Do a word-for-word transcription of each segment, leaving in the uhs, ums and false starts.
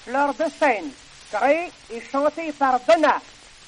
Fleur de Seine, créée et chantée par Donat.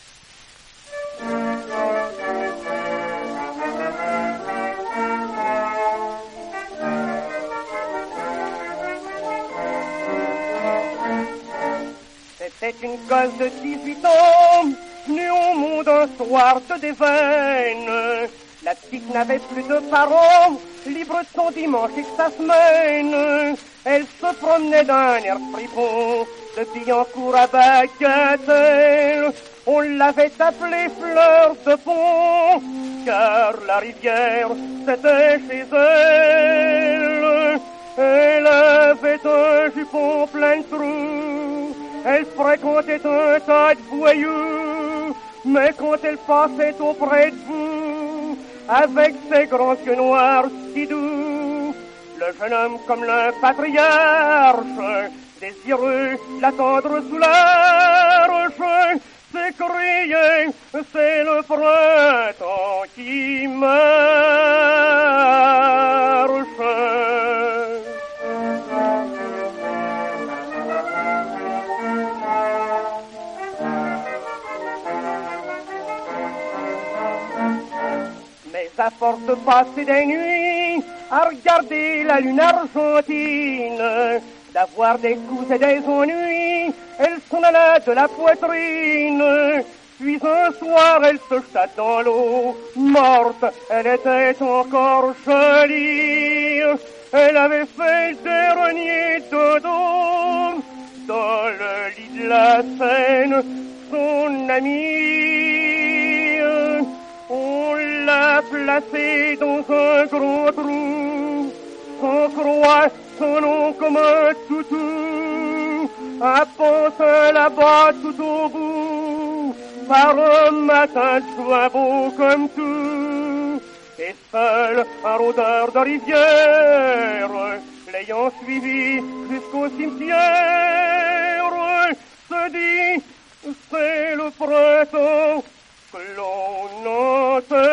C'était une gosse de dix-huit ans, venue au monde un soir de déveine. La petite n'avait plus de parents, libre de son dimanche et de sa semaine. Elle se promenait d'un air fripon, de Billancourt à Bagatelle. On l'avait appelée Fleur de Pont, car la rivière, c'était chez elle. Elle avait un jupon plein de trous, elle fréquentait un tas de voyous. Mais quand elle passait auprès de vous, avec ses grands yeux noirs si doux, le jeune homme comme le patriarche, désireux l'attendre sous l'arche, s'écriait, c'est le printemps qui marche. Mais à force de passer des nuits à regarder la lune argentine, d'avoir des coups et des ennuis, elle s'en alla de la poitrine. Puis un soir, elle se jeta dans l'eau, morte, elle était encore jolie. Elle avait fait le dernier dodo dans le lit de la Seine, son ami. On l'a placé dans un gros trou, sans croix, son nom comme un toutou, à penser là-bas tout au bout, par un matin de juin beau comme tout. Et seul un rôdeur de rivière, l'ayant suivi jusqu'au cimetière, se dit, c'est le printemps que l'on entend.